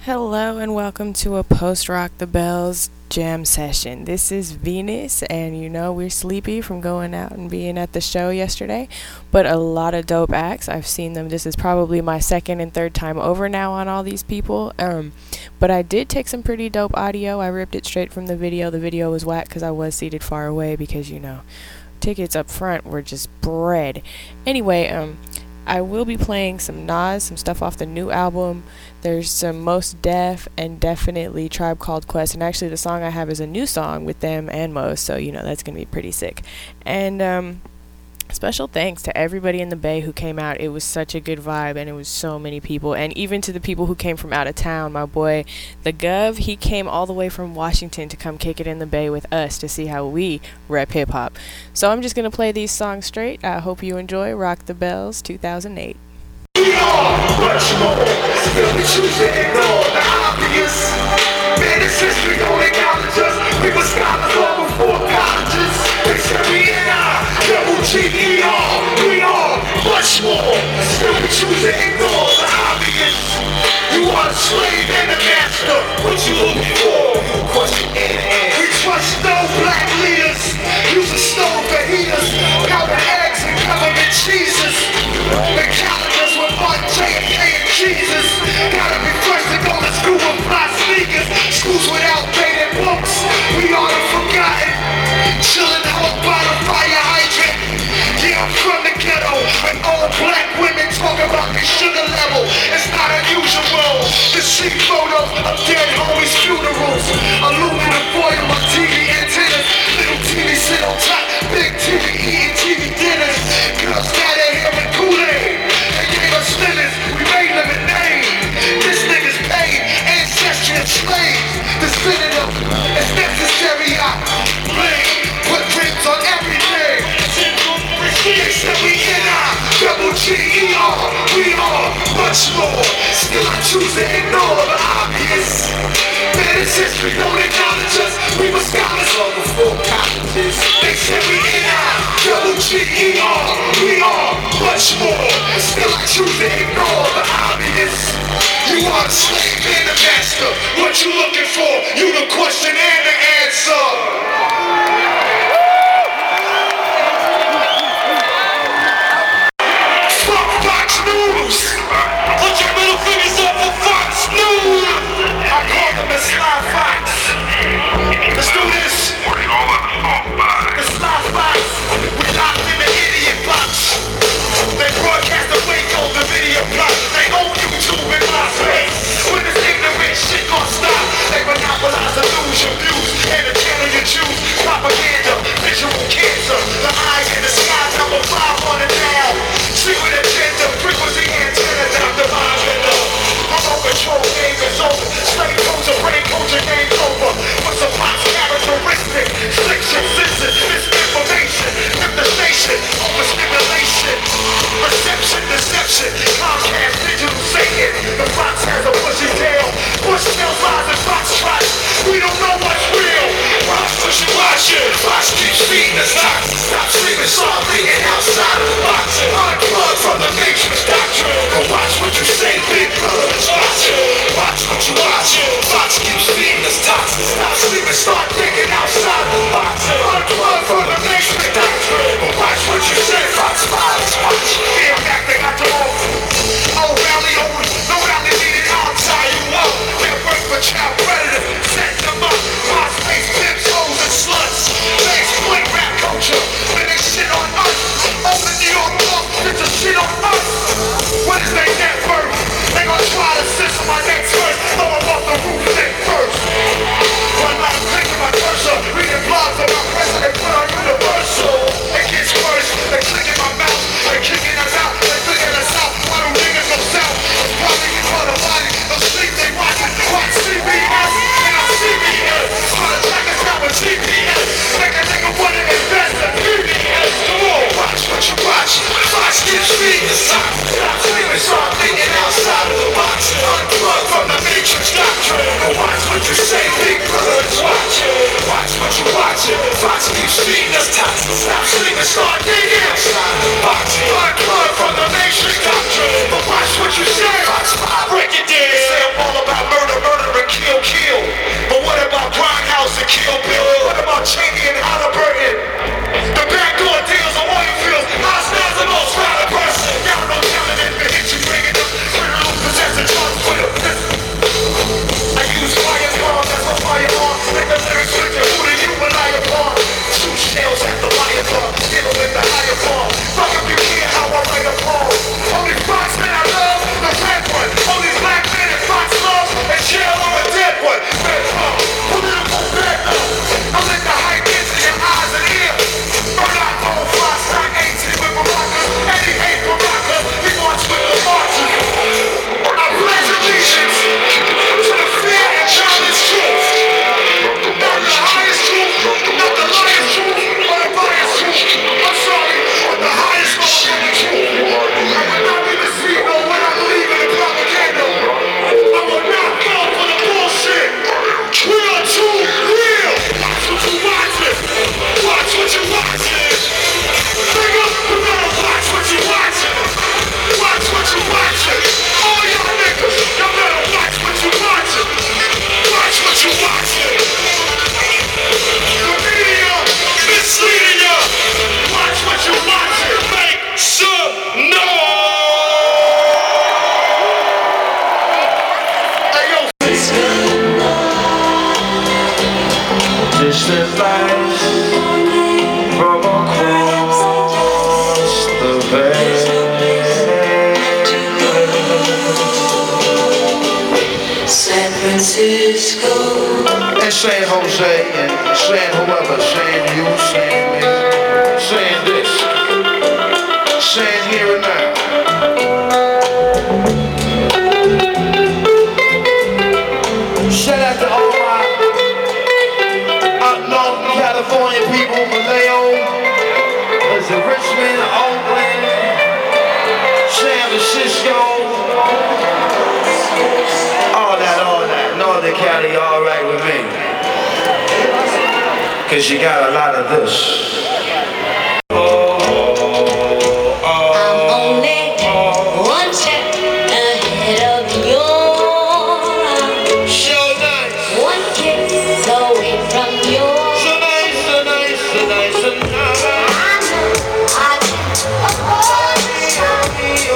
Hello and welcome to a post Rock the Bells jam session. This is Venus, and we're sleepy from going out and being at the show yesterday, but a lot of dope acts. I've seen them. This is probably my second and third time over now on all these people. But I did take some pretty dope audio. I ripped it straight from the video. The video was whack because I was seated far away because tickets up front were just bread. Anyway, I will be playing some Nas, some stuff off the new album. There's some Mos Def and definitely Tribe Called Quest. And actually the song I have is a new song with them and Mos, so that's going to be pretty sick. And special thanks to everybody in the Bay who came out. It was such a good vibe, and it was so many people. And even to the people who came from out of town, my boy, the Gov, he came all the way from Washington to come kick it in the Bay with us to see how we rep hip-hop. So I'm just going to play these songs straight. I hope you enjoy Rock the Bells 2008. We are much more. Still we choose to ignore the obvious. Man, it's history, don't acknowledge us. We were scholars long before colleges. They said we in our WGER. We are much more. Still we choose to ignore the obvious. You are the slave and the master. What you looking for? Question and we trust no black leaders. Use a stove for heaters. Powder eggs and government cheeses. The calendars with Mark, J&K and Jesus. Gotta be fresh to go to school with fly sneakers. Schools without outdated books. We are the forgotten. Chillin' out by the fire hydrant. Yeah, I'm from the ghetto. When all black women talk about the sugar level, it's not unusual to see photos of dead homies' funerals. Aluminum foil on TV antennas. Little TV sit on top. Big TV eating TV dinners. Girls got their hair with Kool-Aid. They gave us limits. We made them a name. This nigga's paid. Ancestry of slaves. Definitive. It's necessary. I blame. Put rings on everything. They said we in our WGER. We are much more. Still I choose to ignore the obvious. Man, it's history, don't acknowledge us. We were scholars long before colleges. They said we in our WGER. We are much more. Still I choose to ignore the obvious. You are the slave and the master. What you looking for? You the question and the answer. Put your middle fingers up for Fox News. I call them the Sly Fox. Let's do this. The Sly Fox. We locked in the idiot box. They broadcast the Waco, the video plot. They own YouTube in my face. When this ignorant shit gon' stop, they monopolize the news, your views, and the channel you choose. Propaganda, visual cancer. The eyes in the sky, number 5 on the now. Secret agenda, frequency antenna, down the line window. I'm on control, game is over. Slave culture, brain culture, game over. What's a pop's characteristic? Sliction, scissors, misinformation. Infestation, overstimulation. Perception, deception. Comcast, digital Satan. The fox has a bushy tail. Bush tails, lies, and fox trots. We don't know what's real. Watch it. Fox keeps feeding us knocks. Stop sleeping, start thinking outside of the box. Unplug from the matrix doctrine. Go watch what you say, big brothers. Watch it. Watch what you watch. Fox keeps feeding us toxins. Stop sleeping, start thinking outside the box. Unplug from the matrix doctrine. Go watch what you say, Fox Files. Watch it. Fear back, they got the old. Oh, rally over. No rally needed, I'll tie you up. They'll work for child predators. Set them up. MySpace pimps, hoes, and sluts. They exploit rap culture. When they shit on us. Open New York Law, it's a shit on us. What is their net worth? They gon' try to censor my next verse. Throw them off the roof neck first. Run out of click with my cursor. Reading blogs about president, put on Universal. It gets worse. They click in my mouth. They kicking us out. They flicking us out. Why do niggas go south? It's probably in front of body. No sleep, they watching. Watch CBS. And I'm CBS. Try to track us down with GPS. Make a nigga wanna invest in PBS. Come on, watch what you watch. Fox keeps feeding us top. Stop sleeping, start thinking outside of the box. Unplug from the matrix doctrine. And watch what you say, big brothers. Watch it. Watch what you watch. Fox keeps feeding us top. Stop sleeping, start thinking outside of the box. Unplug from the matrix doctrine. But watch what you say. Fox 5, break it down. They say I'm all about murder. distant lights from across the bay. San Francisco And San Jose, and saying whoever, saying you, saying me, saying this, saying here and now. Shout out to all my up north California people, Vallejo, there's a Richmond, Oakland, San Francisco, all that, Northern Cali, alright with me. Cause you got a lot of this. I'm only one step ahead of you. So nice. One kiss away from you. So nice, so nice, so nice, so nice. I can afford this time.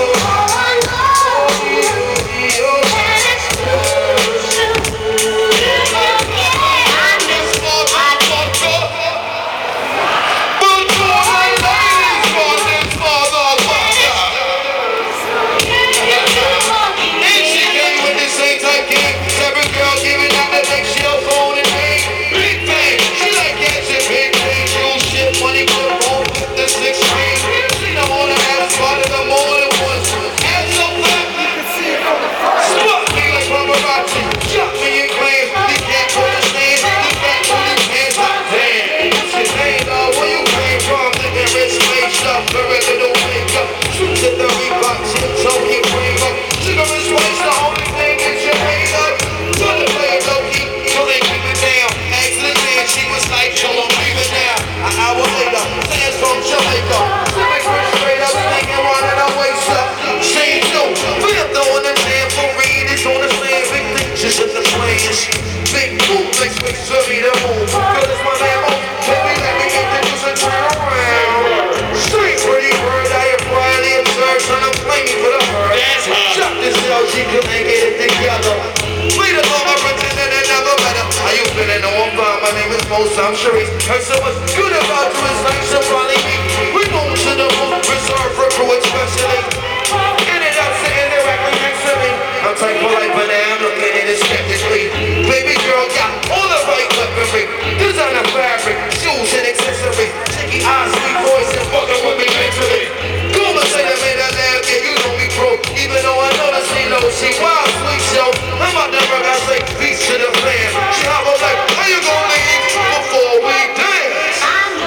I'm sure he's heard so much good about you. It's like somebody we move to the most reserved for crew especially. In and out sitting there acting next to me. I'm tight for life, but now I'm looking at it skeptically. Baby girl got all the right weaponry, designer fabric, shoes and accessories, cheeky eyes, sweet voice, and fucking with me mentally. Gonna say that made her laugh, yeah, you know me, bro. Even though I know that she knows she wild, sweet show. I'm out there, I say peace to the fam. She hobble like, how you gonna leave before we dance?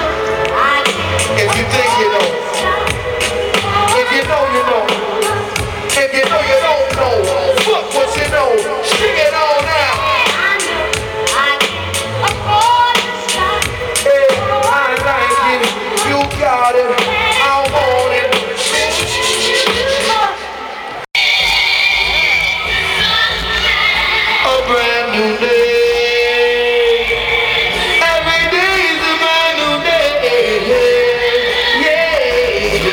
If you think you know, if you know, you know. If you know, you don't know. Fuck what you know. Sing it on now. Hey, I like it. You got it. I want it. A brand new day. Every day is a brand new day. Yeah.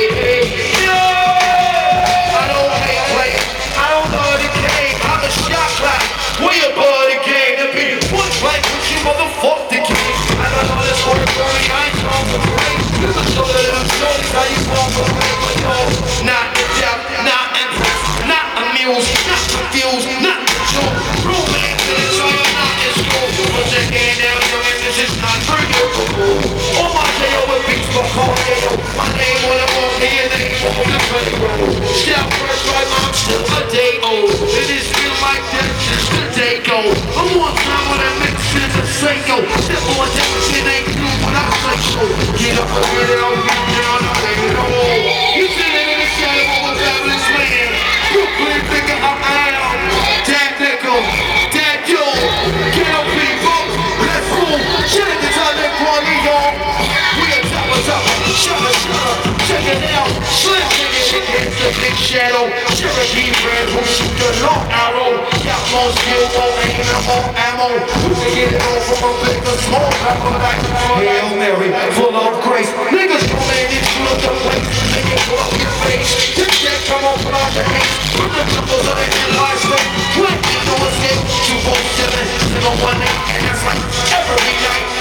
I don't hate play. I don't know the game. I'm a shot clock. Way above the game. To be one blank with you, motherfuck the game. I don't know this word for me. I ain't trying to play. This is so that I'm showing how you walk away. But no, not in doubt, not impressed, not amused, not confused, not controlled. Romance in the show, you're not in school. Put your hand down, your answers is not for you. On my tail with beats for Cardio. My name on the wall, me and they on the playground. Step first, right, I'm still a day old. It is feel like that since the day go. I'm on time when I mix it to say yo. Step on that shit ain't new when I say so. Get up and get it on, get down, I lay it on. You sitting in the shadow of a fabulous man. Brooklyn figure I am. Dad Nickel, Dad Yo, get up people, let's move. Shut it, the time that party on. We are top of top, shut up, check it out. Slim nigga, it's the big shadow. Cherokee friends who shoot the long arrow. Got more skill, more aim, and more ammo. We can get it on from a big to small. Hail Mary, full of grace. Niggas come in and shoot the place. Niggas pull up your face. This shit come on from out the hate. Put the numbers on the headline straight. Quick, no escape. 247, 018, and that's like every night.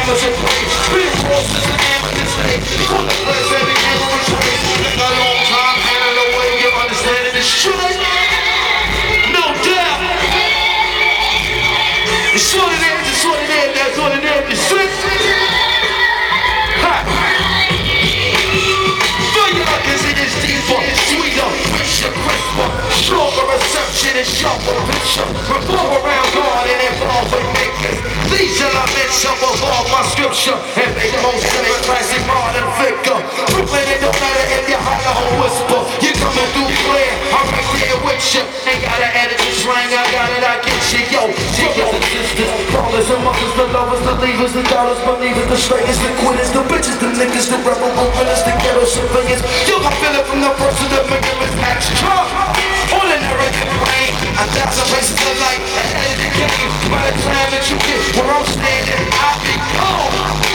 hammers and plates. Big horses and amateurs, full of place every hammer is raised. A long time, and the way you understand it is straight. No doubt. It's what it is, it's what it is, that's what it is, it's straight. Ha! Fire cause it is deeper, sweeter, richer, crisper, stronger reception and sharper picture. Revolve around God and involve with makers. These elements of evolve my scripture and make most of it classic modern figure. Brooklyn, it don't matter if you holler or whisper. You coming through clear, I'm right there with you. Ain't gotta edit the slang, I got it, I get you. Yo, brothers and sisters, fathers and mothers, the lovers, the leavers, the doubters, believers, the straightest, the quitters, the bitches, the niggas, the rebel winners, the ghetto civilians. Yo, I feel it from the person that make it with extra. Ordinary brain, 1,000 places of light ahead of the game. By the time that you get where I'm standing, I'll be gone.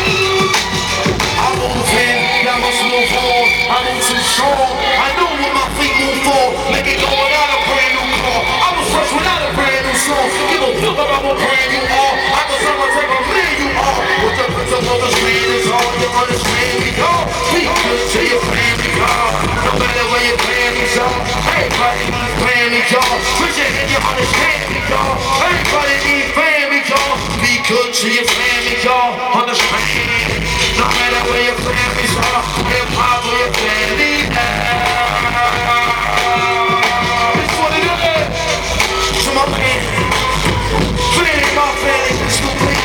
I move in, y'all must move on. I move too strong. I know what my feet move for. Make it go without a brand new car. I was fresh without a brand new song. Give a fuck about what brand you are. I can tell my type of man you are. With the principle of man is hard to understand me, y'all. Be good to your family, y'all. No matter where your families are. Everybody needs family, y'all. Put your hand, you understand me, y'all. Everybody needs family, y'all. Be good to your family, y'all. Understand. No matter where your families are, hip-hop or your family. It's what it is. To my man, family, my family, it's complete.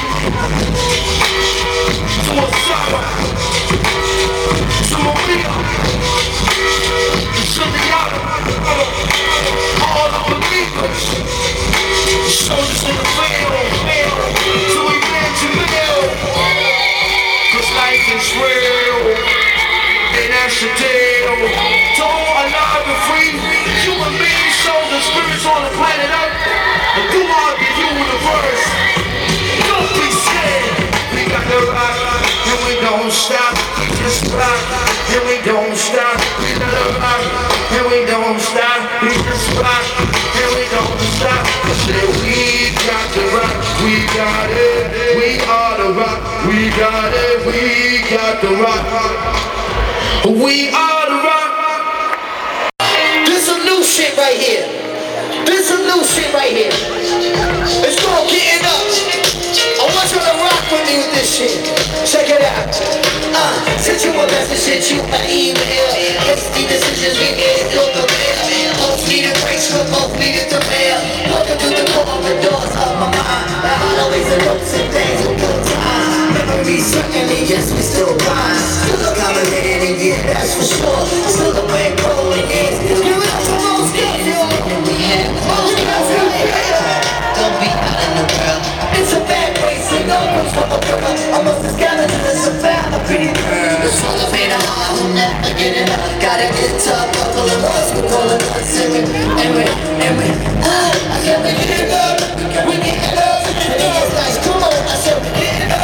To Osama, to Maria, to Sundiata, all the believers, soldiers in the field, to Emmanuel. Cause life is real, and that's the deal. Don't alive and free, human beings, souls, spirits on the planet Earth. And throughout the universe, don't be scared. We got the rock, and we don't stop. We just rock, and we don't stop. We got the rock, and we don't stop. We just rock, and we don't stop. I said we got the rock, we got it. We are the rock, we got it. We got the rock. We are the rock. This some new shit right here. This some new shit right here. It's called Getting Up. I want you to rock with me with this shit. Check it out. Sent you a message, sent you an email. Hasty decisions we made through the mail. Both needed grace, but both needed the mail. Walking through the corridors of my mind. Always the notes and things with good times. Memories certainly, yes, we still rhyme. Still accommodating, yeah, that's for sure. Still the way rolling, yeah. Give it up to most girls, yo. We have most girls, don't be out in the world. It's a bad place to go. Comes from a girl. Almost as skeleton as a bad, a pretty girl. It's all the pain of heart who never get it up. Gotta get tough, buckle and bust. We're calling us and we, I said we get it up. We get it up. It's nice, come on. I said we get it up.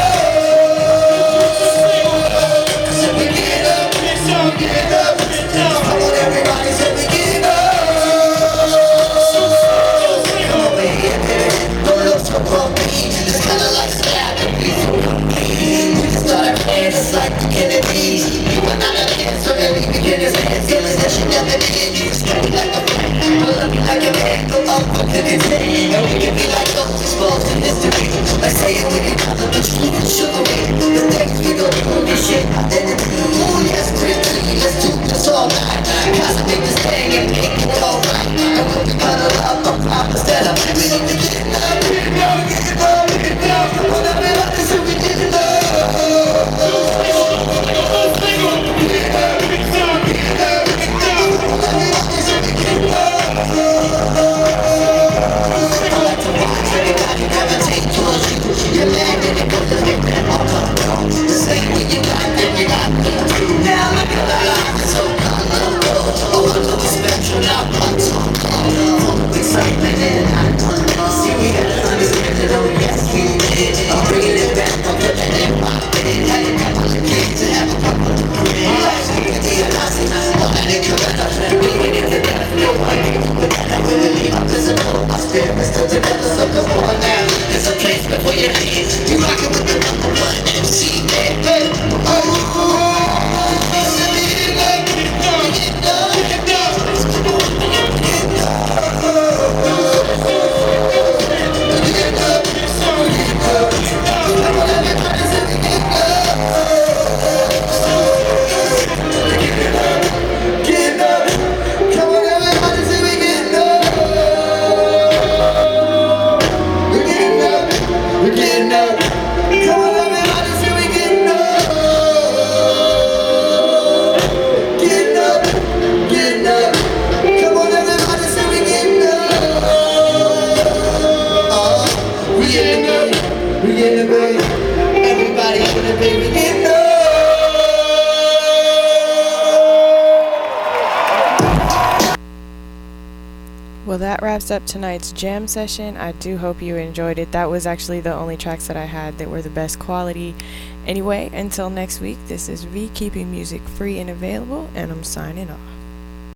I said we get it up. We get it up. Come on, everybody said we get it up. Come on, baby. No looks for pumping. It's kinda like stabbing. We just started playing just like the Kennedys. You were not a dancer, and we begin as hands. Feelings that should never begin. You straight like a friend. Look like a man, go up with the contain. And we can be like those exposed to history. Like saying we can cover the truth and sugary. The things we go through, this shit, identity. Oh yes, quickly, let's do this all night. Cause I make this thing and make it all right. And we'll be cuddle up, I'm promise that I'm we need to get it up. Get it up, get it up, get it up. When I'm in like this, we get it up. It's a place before your hands. You rock it with the See that? Hey, get up. Come on, everybody, say we getting up. We're getting up. We're getting up. Come on, everybody, say we getting up. Getting up. Getting up. Come on, everybody, say we getting up. We getting up. We getting up, baby. Everybody in the baby getting up. Well, that wraps up tonight's jam session. I do hope you enjoyed it. That was actually the only tracks that I had that were the best quality. Anyway, until next week, this is V, keeping music free and available, and I'm signing off.